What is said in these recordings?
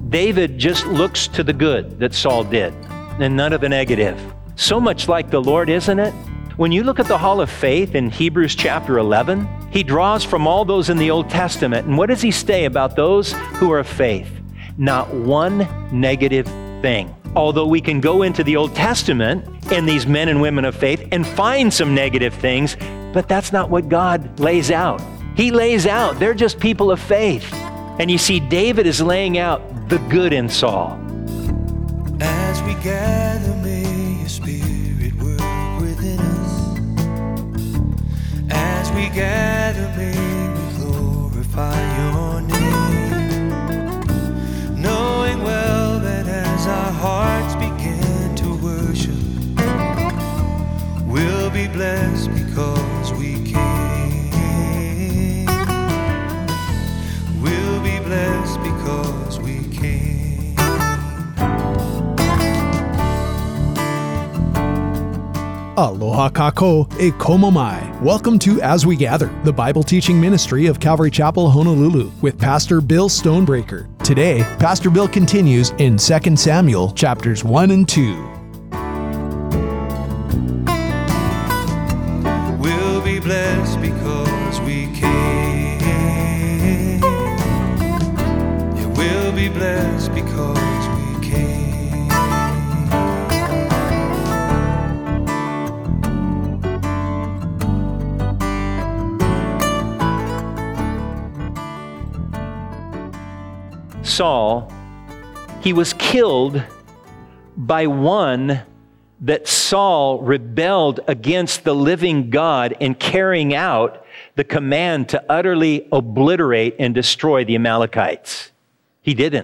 David just looks to the good that Saul did and none of the negative. So much like the Lord, isn't it? When you look at the Hall of Faith in Hebrews chapter 11, he draws from all those in the Old Testament. And what does he say about those who are of faith? Not one negative thing. Although we can go into the Old Testament and these men and women of faith and find some negative things, but that's not what God lays out. He lays out, they're just people of faith. And you see, David is laying out the good in Saul. As we gather, may your spirit work within us. As we gather, may we glorify your name. Knowing well that as our hearts begin to worship, we'll be blessed because we came. We'll be blessed because we came. Aloha kako e komo mai. Welcome to As We Gather, the Bible teaching ministry of Calvary Chapel, Honolulu, with Pastor Bill Stonebreaker. Today, Pastor Bill continues in 2 Samuel chapters 1 and 2. We'll be blessed because we came. Yeah, we'll be blessed because we came. Saul, he was killed by one that Saul rebelled against the living God in carrying out the command to utterly obliterate and destroy the Amalekites. He didn't.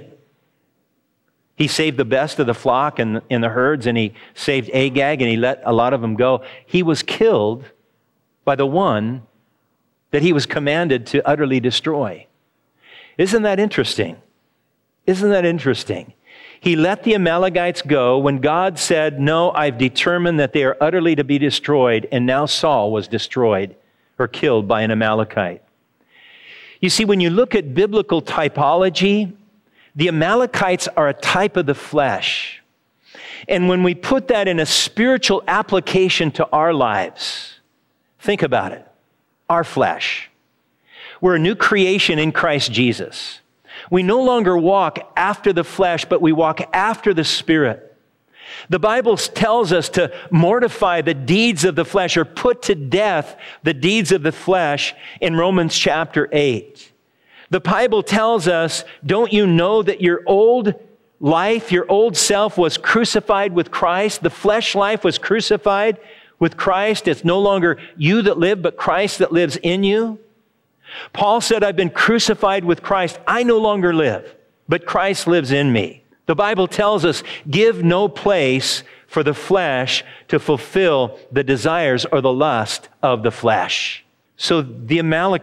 He saved the best of the flock and the herds, and he saved Agag, and he let a lot of them go. He was killed by the one that he was commanded to utterly destroy. Isn't that interesting? Isn't that interesting? He let the Amalekites go when God said, no, I've determined that they are utterly to be destroyed, and now Saul was destroyed or killed by an Amalekite. You see, when you look at biblical typology, the Amalekites are a type of the flesh. And when we put that in a spiritual application to our lives, think about it. Our flesh. We're a new creation in Christ Jesus. We no longer walk after the flesh, but we walk after the Spirit. The Bible tells us to mortify the deeds of the flesh or put to death the deeds of the flesh in Romans chapter 8. The Bible tells us, don't you know that your old life, your old self was crucified with Christ? The flesh life was crucified with Christ. It's no longer you that live, but Christ that lives in you. Paul said, I've been crucified with Christ. I no longer live, but Christ lives in me. The Bible tells us, give no place for the flesh to fulfill the desires or the lust of the flesh. So the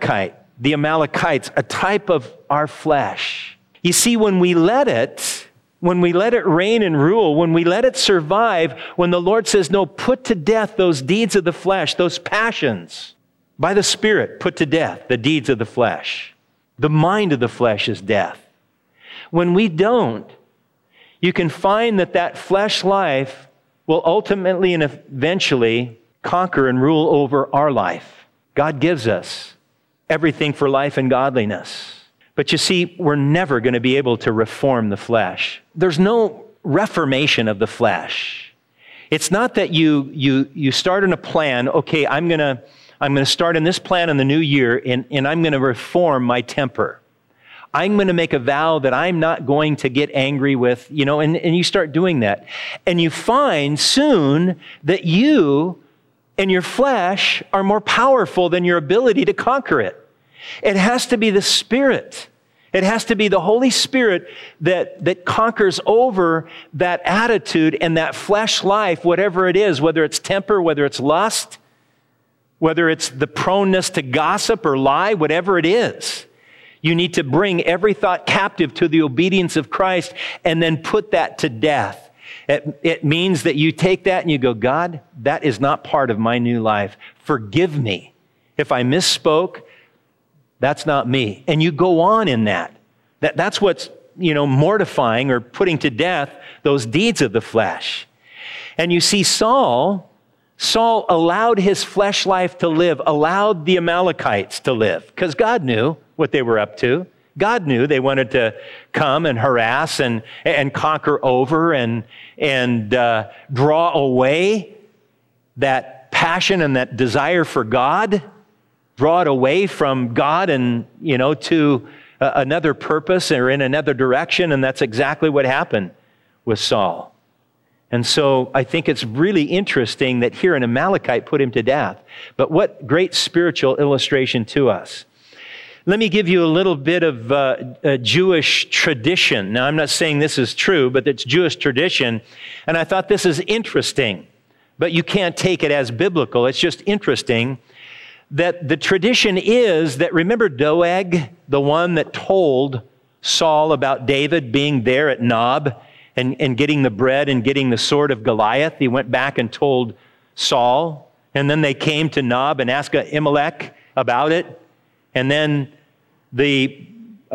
Amalekites, a type of our flesh. You see, when we let it reign and rule, when we let it survive, when the Lord says, no, put to death those deeds of the flesh, those passions, by the Spirit, put to death the deeds of the flesh. The mind of the flesh is death. When we don't, you can find that flesh life will ultimately and eventually conquer and rule over our life. God gives us everything for life and godliness. But you see, we're never going to be able to reform the flesh. There's no reformation of the flesh. It's not that you start in a plan, okay, I'm going to start in this plan in the new year, and I'm going to reform my temper. I'm going to make a vow that I'm not going to get angry with, and you start doing that. And you find soon that you and your flesh are more powerful than your ability to conquer it. It has to be the Spirit. It has to be the Holy Spirit that conquers over that attitude and that flesh life, whatever it is, whether it's temper, whether it's lust, whether it's the proneness to gossip or lie, whatever it is. You need to bring every thought captive to the obedience of Christ and then put that to death. It means that you take that and you go, God, that is not part of my new life. Forgive me. If I misspoke, that's not me. And you go on in that. That's what's mortifying or putting to death those deeds of the flesh. And you see Saul allowed his flesh life to live, allowed the Amalekites to live, because God knew what they were up to. God knew they wanted to come and harass and conquer over and draw away that passion and that desire for God, draw it away from God and, to another purpose or in another direction. And that's exactly what happened with Saul. And so I think it's really interesting that here an Amalekite put him to death. But what great spiritual illustration to us. Let me give you a little bit of a Jewish tradition. Now, I'm not saying this is true, but it's Jewish tradition. And I thought this is interesting, but you can't take it as biblical. It's just interesting that the tradition is that, remember Doeg, the one that told Saul about David being there at Nob and getting the bread and getting the sword of Goliath? He went back and told Saul, and then they came to Nob and asked Ahimelech about it. And then the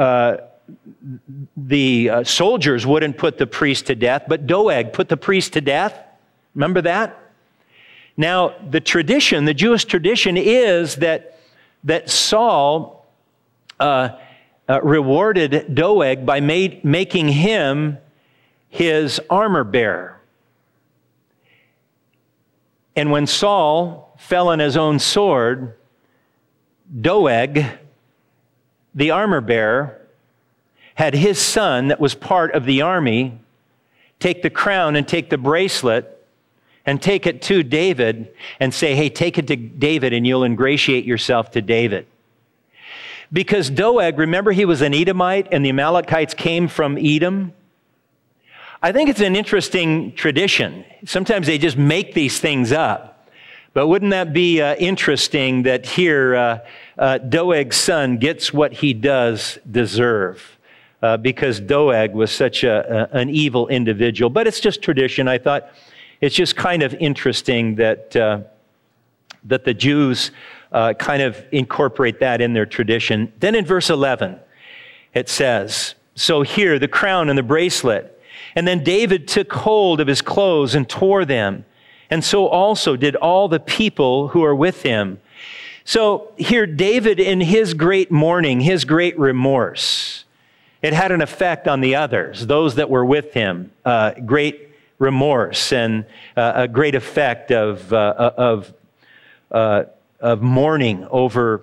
soldiers wouldn't put the priest to death, but Doeg put the priest to death. Remember that? Now, the Jewish tradition is that Saul rewarded Doeg by making him his armor bearer. And when Saul fell on his own sword, Doeg, the armor bearer, had his son that was part of the army take the crown and take the bracelet and take it to David and say, hey, take it to David and you'll ingratiate yourself to David. Because Doeg, remember he was an Edomite and the Amalekites came from Edom? I think it's an interesting tradition. Sometimes they just make these things up. But wouldn't that be interesting that here Doeg's son gets what he does deserve because Doeg was such an evil individual. But it's just tradition. I thought it's just kind of interesting that the Jews kind of incorporate that in their tradition. Then in verse 11, it says, so here the crown and the bracelet. And then David took hold of his clothes and tore them. And so also did all the people who are with him. So here, David, in his great mourning, his great remorse, it had an effect on the others, those that were with him. Great remorse and a great effect of mourning over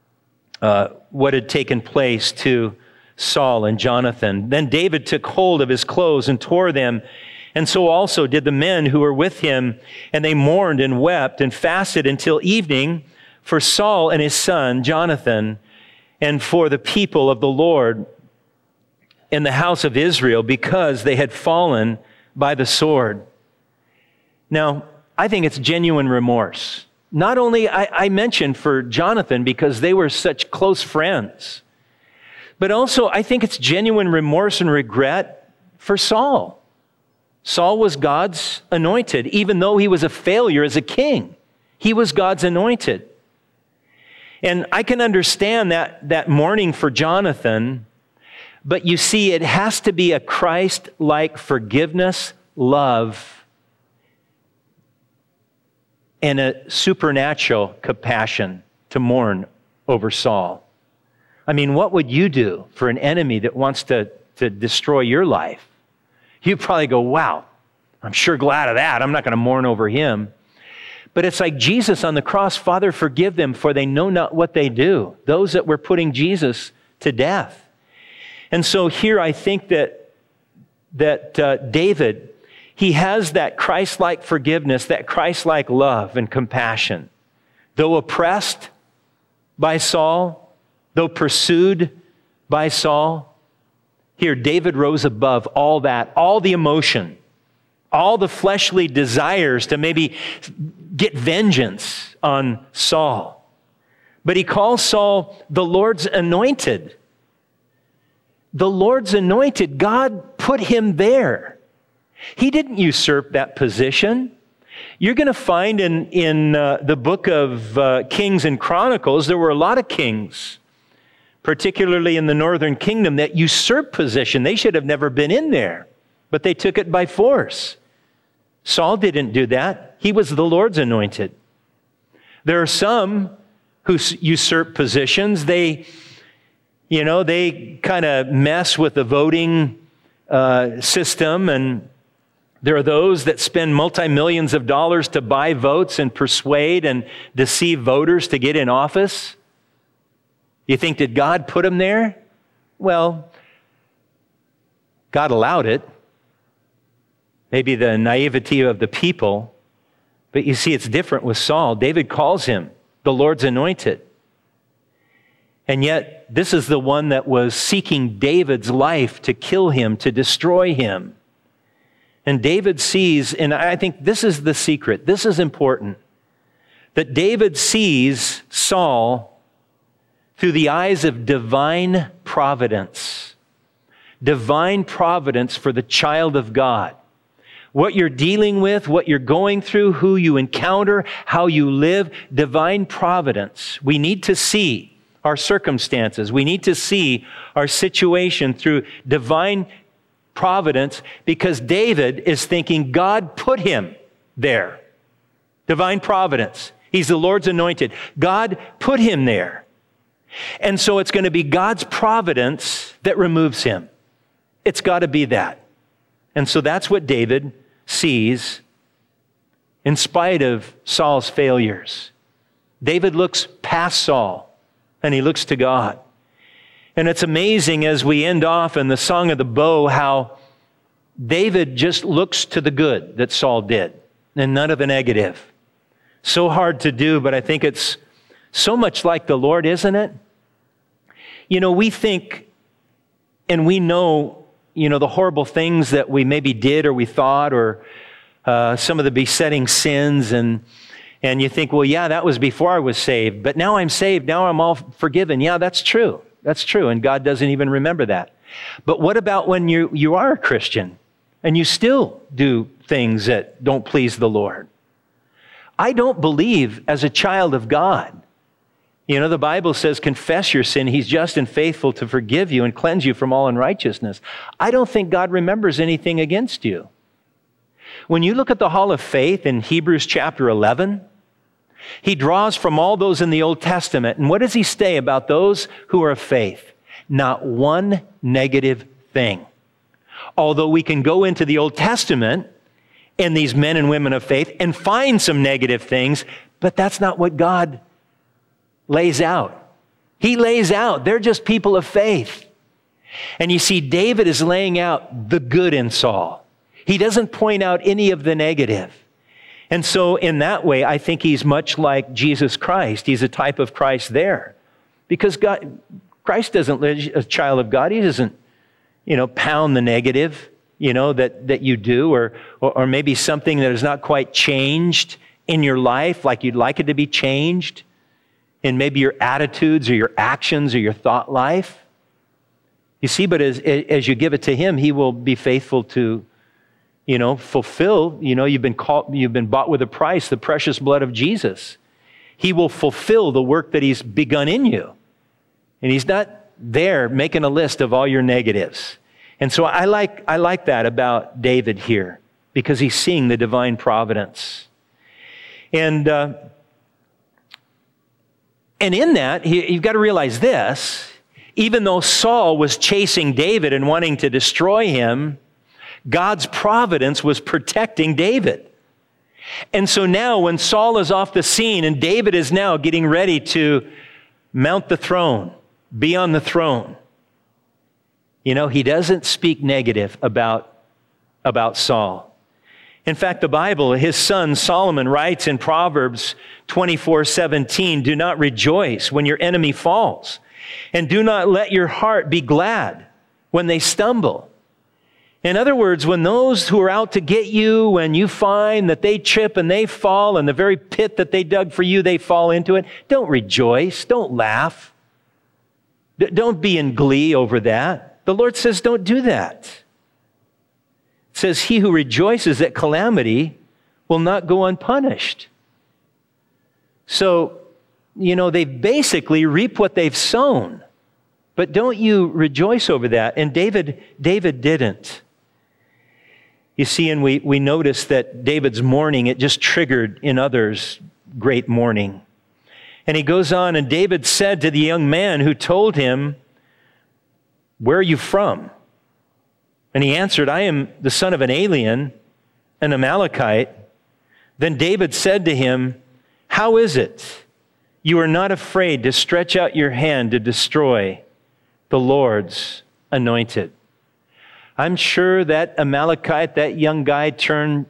what had taken place to Saul and Jonathan. Then David took hold of his clothes and tore them. And so also did the men who were with him, and they mourned and wept and fasted until evening for Saul and his son Jonathan, and for the people of the Lord in the house of Israel, because they had fallen by the sword. Now, I think it's genuine remorse. Not only, I mentioned for Jonathan because they were such close friends, but also I think it's genuine remorse and regret for Saul. Saul was God's anointed. Even though he was a failure as a king, he was God's anointed. And I can understand that mourning for Jonathan, but you see, it has to be a Christ-like forgiveness, love, and a supernatural compassion to mourn over Saul. I mean, what would you do for an enemy that wants to destroy your life? You'd probably go, wow, I'm sure glad of that. I'm not going to mourn over him. But it's like Jesus on the cross, Father, forgive them, for they know not what they do. Those that were putting Jesus to death. And so here I think that David, he has that Christ-like forgiveness, that Christ-like love and compassion. Though oppressed by Saul, though pursued by Saul, here, David rose above all that, all the emotion, all the fleshly desires to maybe get vengeance on Saul. But he calls Saul the Lord's anointed. The Lord's anointed. God put him there. He didn't usurp that position. You're going to find in the book of Kings and Chronicles, there were a lot of kings, particularly in the northern kingdom, that usurped position. They should have never been in there, but they took it by force. Saul didn't do that. He was the Lord's anointed. There are some who usurp positions. They kind of mess with the voting system, and there are those that spend multi-millions of dollars to buy votes and persuade and deceive voters to get in office. You think, did God put them there? Well, God allowed it. Maybe the naivety of the people. But you see, it's different with Saul. David calls him the Lord's anointed. And yet, this is the one that was seeking David's life to kill him, to destroy him. And David sees, and I think this is the secret, this is important, that David sees Saul through the eyes of divine providence. Divine providence for the child of God. What you're dealing with, what you're going through, who you encounter, how you live, divine providence. We need to see our circumstances. We need to see our situation through divine providence, because David is thinking God put him there. Divine providence. He's the Lord's anointed. God put him there. And so it's going to be God's providence that removes him. It's got to be that. And so that's what David sees in spite of Saul's failures. David looks past Saul and he looks to God. And it's amazing as we end off in the Song of the Bow how David just looks to the good that Saul did and none of the negative. So hard to do, but I think it's so much like the Lord, isn't it? You know, we think and we know, the horrible things that we maybe did or we thought, or some of the besetting sins, and you think, well, yeah, that was before I was saved, but now I'm saved, now I'm all forgiven. Yeah, that's true. That's true, and God doesn't even remember that. But what about when you are a Christian and you still do things that don't please the Lord? I don't believe as a child of God. The Bible says, confess your sin. He's just and faithful to forgive you and cleanse you from all unrighteousness. I don't think God remembers anything against you. When you look at the Hall of Faith in Hebrews chapter 11, he draws from all those in the Old Testament. And what does he say about those who are of faith? Not one negative thing. Although we can go into the Old Testament and these men and women of faith and find some negative things, but that's not what God lays out. He lays out, they're just people of faith. And you see, David is laying out the good in Saul. He doesn't point out any of the negative. And so in that way, I think he's much like Jesus Christ. He's a type of Christ there. Because Christ doesn't live as a child of God. He doesn't, pound the negative, that you do, or maybe something that is not quite changed in your life, like you'd like it to be changed. In maybe your attitudes or your actions or your thought life. You see, but as you give it to him, he will be faithful to, fulfill. You've been bought with a price, the precious blood of Jesus. He will fulfill the work that he's begun in you. And he's not there making a list of all your negatives. And so I like that about David here, because he's seeing the divine providence. And in that, you've got to realize this, even though Saul was chasing David and wanting to destroy him, God's providence was protecting David. And so now when Saul is off the scene and David is now getting ready to mount the throne, be on the throne, he doesn't speak negative about Saul. In fact, the Bible, his son Solomon writes in Proverbs 24:17, do not rejoice when your enemy falls, and do not let your heart be glad when they stumble. In other words, when those who are out to get you, when you find that they trip and they fall, and the very pit that they dug for you, they fall into it, don't rejoice, don't laugh. Don't be in glee over that. The Lord says don't do that. Says he who rejoices at calamity will not go unpunished. So, they basically reap what they've sown. But don't you rejoice over that? And David didn't. You see, and we notice that David's mourning, it just triggered in others great mourning. And he goes on, and David said to the young man who told him, "Where are you from?" And he answered, "I am the son of an alien, an Amalekite." Then David said to him, "How is it you are not afraid to stretch out your hand to destroy the Lord's anointed?" I'm sure that Amalekite, that young guy, turned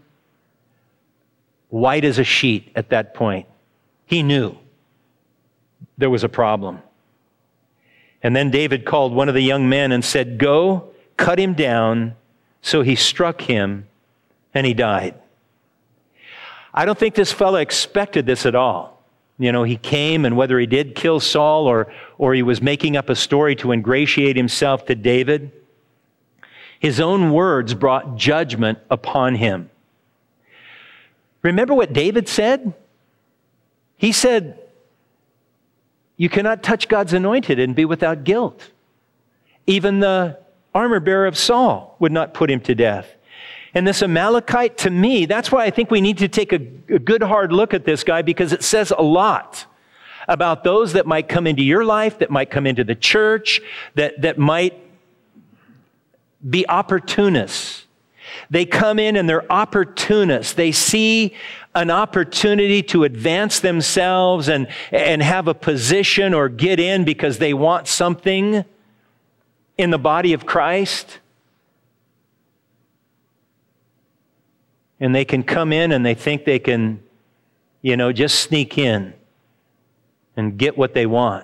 white as a sheet at that point. He knew there was a problem. And then David called one of the young men and said, "Go, cut him down." So he struck him and he died. I don't think this fellow expected this at all. You know, he came, and whether he did kill Saul or he was making up a story to ingratiate himself to David, his own words brought judgment upon him. Remember what David said? He said, "You cannot touch God's anointed and be without guilt." Even the armor bearer of Saul would not put him to death. And this Amalekite, to me, that's why I think we need to take a good hard look at this guy, because it says a lot about those that might come into your life, that might come into the church, that might be opportunists. They come in and they're opportunists. They see an opportunity to advance themselves and have a position or get in because they want something in the body of Christ. And they can come in and they think they can, just sneak in and get what they want.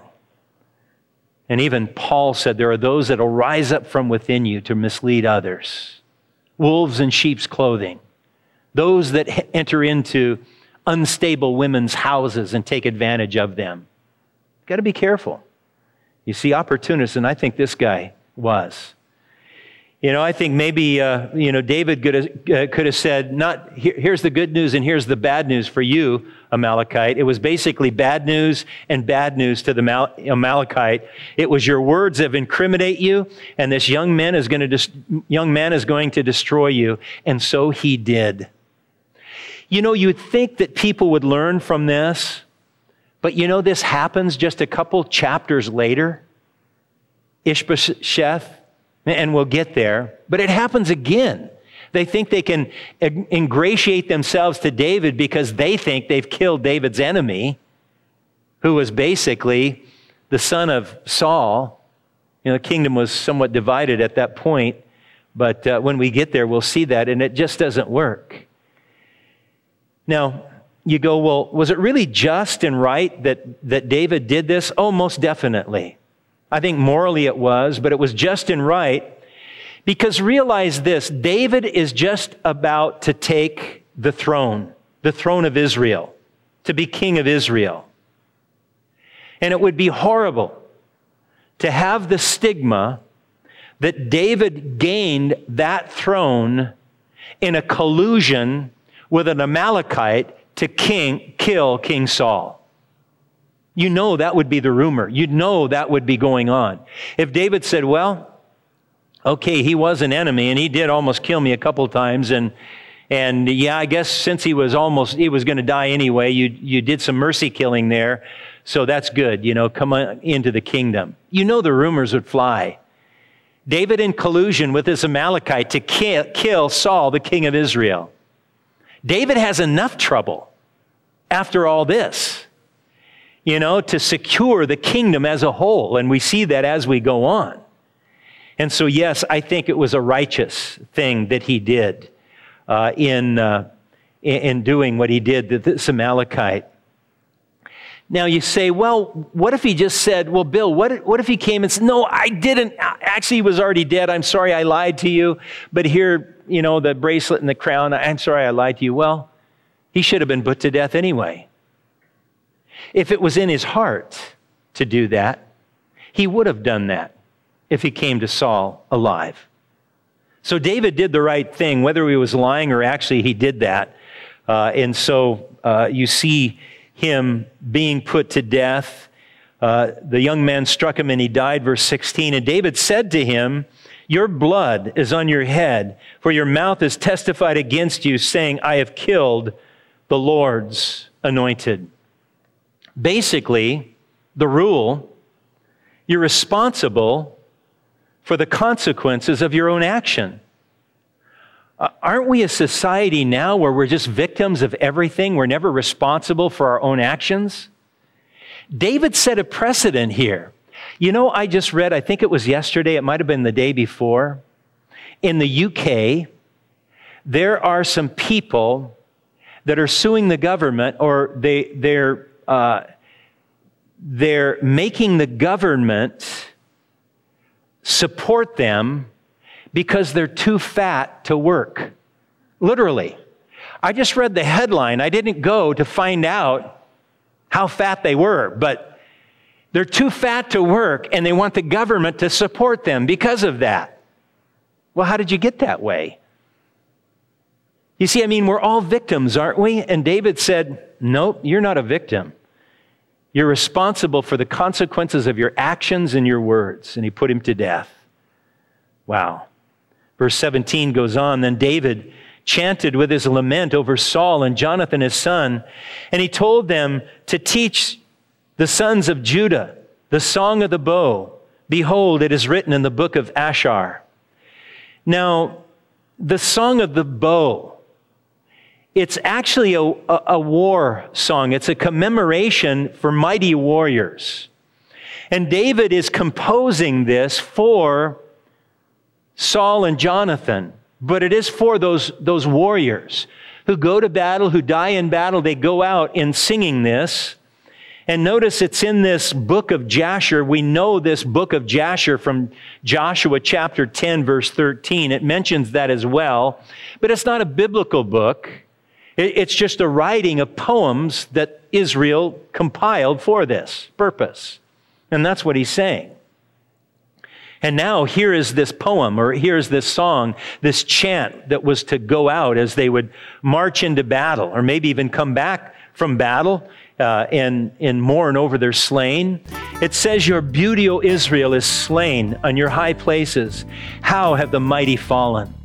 And even Paul said there are those that will rise up from within you to mislead others. Wolves in sheep's clothing. Those that enter into unstable women's houses and take advantage of them. Got to be careful. You see, opportunists, and I think this guy was. I think maybe, David could have said, here's the good news and here's the bad news for you, Amalekite. It was basically bad news and bad news to the Amalekite. It was your words that incriminate you, and this young man is going to destroy you. And so he did. You'd think that people would learn from this, but this happens just a couple chapters later. Ishbosheth. And we'll get there. But it happens again. They think they can ingratiate themselves to David because they think they've killed David's enemy, who was basically the son of Saul. The kingdom was somewhat divided at that point. But when we get there, we'll see that. And it just doesn't work. Now, you go, well, was it really just and right that David did this? Oh, most definitely. I think morally it was, but it was just and right, because realize this, David is just about to take the throne of Israel, to be king of Israel. And it would be horrible to have the stigma that David gained that throne in a collusion with an Amalekite to kill King Saul. That would be the rumor. That would be going on. If David said, well, okay, he was an enemy and he did almost kill me a couple times, and yeah, I guess since he was going to die anyway, you did some mercy killing there, so that's good, come on into the kingdom. The rumors would fly. David in collusion with this Amalekite to kill Saul, the king of Israel. David has enough trouble after all this, to secure the kingdom as a whole. And we see that as we go on. And so, yes, I think it was a righteous thing that he did in doing what he did to this Amalekite. Now you say, well, what if he just said, well, Bill, what if he came and said, no, I didn't. Actually, he was already dead. I'm sorry I lied to you. But here, the bracelet and the crown, I'm sorry I lied to you. Well, he should have been put to death anyway. If it was in his heart to do that, he would have done that if he came to Saul alive. So David did the right thing, whether he was lying or actually he did that. And so you see him being put to death. The young man struck him and he died, verse 16. And David said to him, your blood is on your head, for your mouth has testified against you, saying, I have killed the Lord's anointed. Basically, the rule, you're responsible for the consequences of your own action. Aren't we a society now where we're just victims of everything? We're never responsible for our own actions? David set a precedent here. You know, I just read, I think it was yesterday, it might have been the day before, in the UK, there are some people that are suing the government, or they're making the government support them because they're too fat to work. Literally. I just read the headline. I didn't go to find out how fat they were, but they're too fat to work and they want the government to support them because of that. Well, how did you get that way? You see, I mean, we're all victims, aren't we? And David said, nope, you're not a victim. You're responsible for the consequences of your actions and your words. And he put him to death. Wow. Verse 17 goes on, then David chanted with his lament over Saul and Jonathan his son, and he told them to teach the sons of Judah the song of the bow. Behold, it is written in the book of Ashar. Now, the song of the bow, it's actually a war song. It's a commemoration for mighty warriors. And David is composing this for Saul and Jonathan, but it is for those warriors who go to battle, who die in battle. They go out in singing this. And notice it's in this book of Jasher. We know this book of Jasher from Joshua chapter 10, verse 13. It mentions that as well. But it's not a biblical book. It's just a writing of poems that Israel compiled for this purpose. And that's what he's saying. And now here is this poem, or here's this song, this chant that was to go out as they would march into battle, or maybe even come back from battle and mourn over their slain. It says, your beauty, O Israel, is slain on your high places. How have the mighty fallen?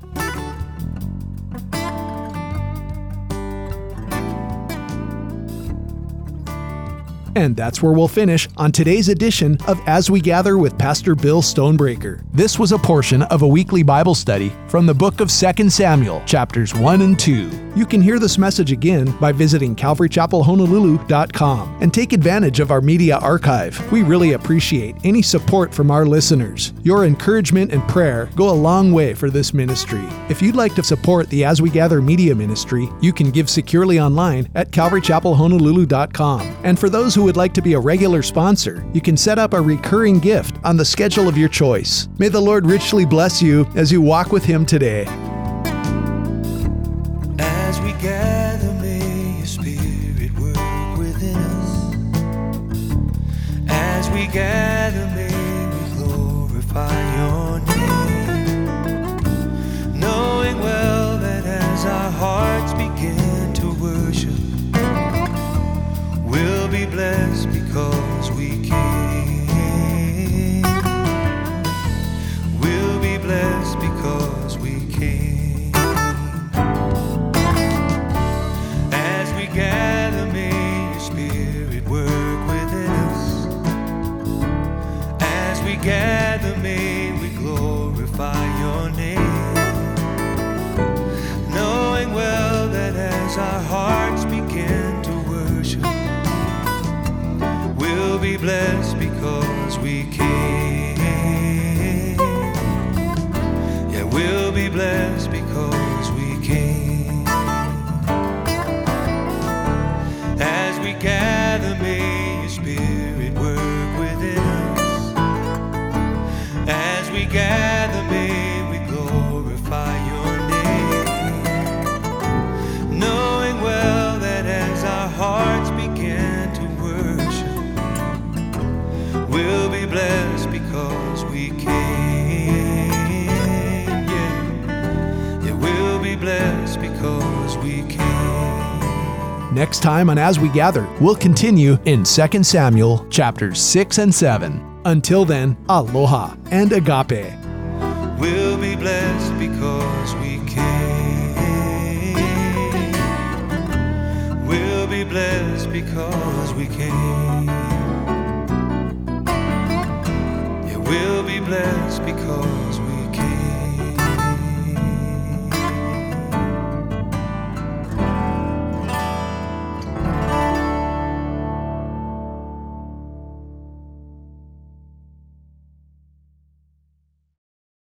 And that's where we'll finish on today's edition of As We Gather with Pastor Bill Stonebreaker. This was a portion of a weekly Bible study from the book of 2 Samuel, chapters 1 and 2. You can hear this message again by visiting CalvaryChapelHonolulu.com and take advantage of our media archive. We really appreciate any support from our listeners. Your encouragement and prayer go a long way for this ministry. If you'd like to support the As We Gather media ministry, you can give securely online at CalvaryChapelHonolulu.com. And for those who would like to be a regular sponsor, you can set up a recurring gift on the schedule of your choice. May the Lord richly bless you as you walk with Him today. As we gather, may your Spirit work within us. As we gather, may we glorify your name, knowing well that as our hearts begin to worship, we'll be blessed because we came. We'll be blessed because we came. As we gather, may your Spirit work within us. As we gather, may we glorify your name, knowing well that as our hearts begin to worship, we'll be blessed because we came. Yeah, we'll be blessed because we came. As we gather, may your Spirit work within us. As we gather, may we glorify your name, knowing well that as our hearts begin to worship, we'll be blessed because we came. Yeah, we'll be blessed because we came. Next time on As We Gather, we'll continue in 2 Samuel chapters 6 and 7. Until then, aloha and agape. We'll be blessed because we came. We'll be blessed because we came. Yeah, we'll be blessed because we